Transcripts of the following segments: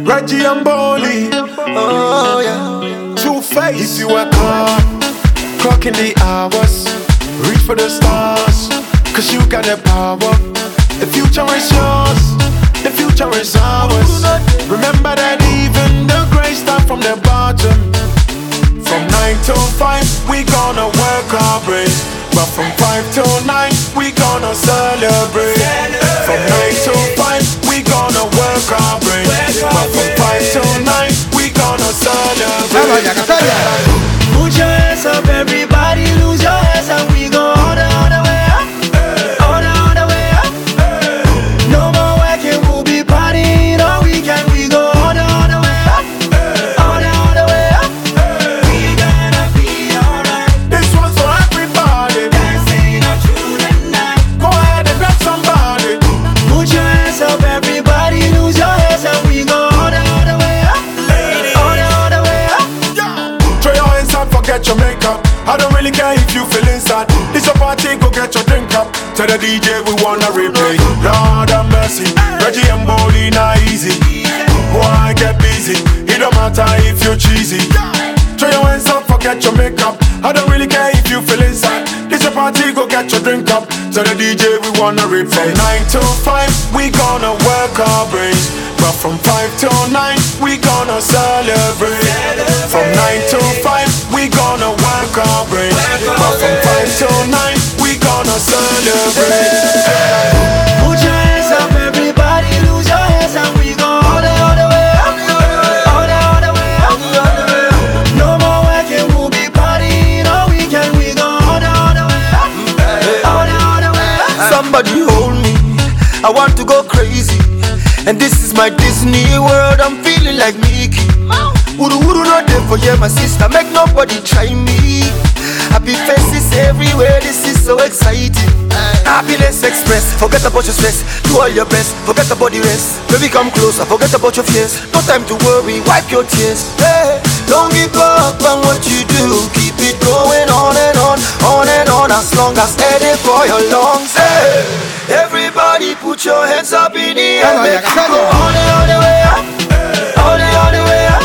Reggie and Bolly. Oh yeah. Two-Face. If you work hard, clocking the hours, reach for the stars, cause you got the power. The future is yours, the future is ours. Remember that even the great start from the bottom. From 9 to 5, we gonna work our brains, but from 5 to 9, we gonna celebrate. From 9 to 5, we gonna work our brains, but from 5 to 9, we gonna celebrate. Put your hands up, everybody, lose your hands, and we go all the way up, all the way up. No more working, we'll be partying all weekend. We go all the way up, all the way up. We gonna be alright. This one's for everybody. Dancing up through the night. Go ahead and grab somebody. Put your hands up, everybody, lose your hands, and we go all the way up, all the way up. Throw your hands up, forget your makeup. I don't really care if you feeling sad. This a party, go get your drink up. Tell the DJ we wanna replay. Lord have mercy, Reggie and Bolly not easy. Boy, get busy. It don't matter if you're cheesy. Throw your hands up, forget your makeup. I don't really care if you feeling sad. This a party, go get your drink up. Tell the DJ we wanna replay. 9 to 5, we gonna work our brains, but from 5 to 9, we gonna celebrate. From 9 to 5, we gonna work our brains, but from 5 to 9, we gonna celebrate. Put your hands up, everybody, lose your hands, and we go all the way up, all the way up. No more working, we'll be partying all weekend. We go all the way up, all the way up. Somebody hold me, I want to go crazy, and this is my Disney world. I'm feeling like Mickey. Would not there for you, my sister. Make nobody try me. Happy faces everywhere, this is so exciting. Happiness express, forget about your stress. Do all your best, forget about the rest. Baby come closer, forget about your fears. No time to worry, wipe your tears. Hey, don't give up on what you do. Keep it going on and on, on and on. As long as headed for your lungs. Hey, everybody put your hands up in the air. Make it go all the way up, all the way up.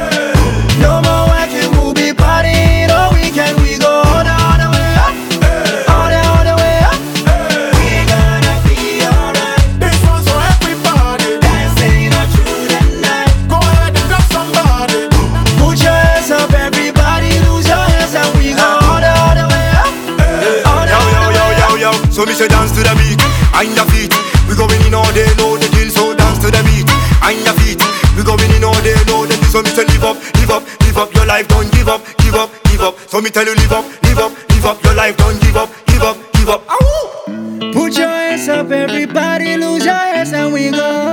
No more working, we'll be partying all weekend. We go all the way up, all the way up. We gonna be alright. This one's for everybody. Dancing up through the night. Go ahead and grab somebody. Put your hands up, everybody, lose your hands, and we go all the way up, all the way up. So me say dance to the beat, on your feet. We going in all day, know the deal. So dance to the beat, on your feet. We going in all day, know the deal. So me say live up, live up, live up your life. Don't give up, give up, give up. So me tell you live up, live up, live up your life. Don't give up, give up, give up. Ow! Put your hands up, everybody, lose your hands, and we go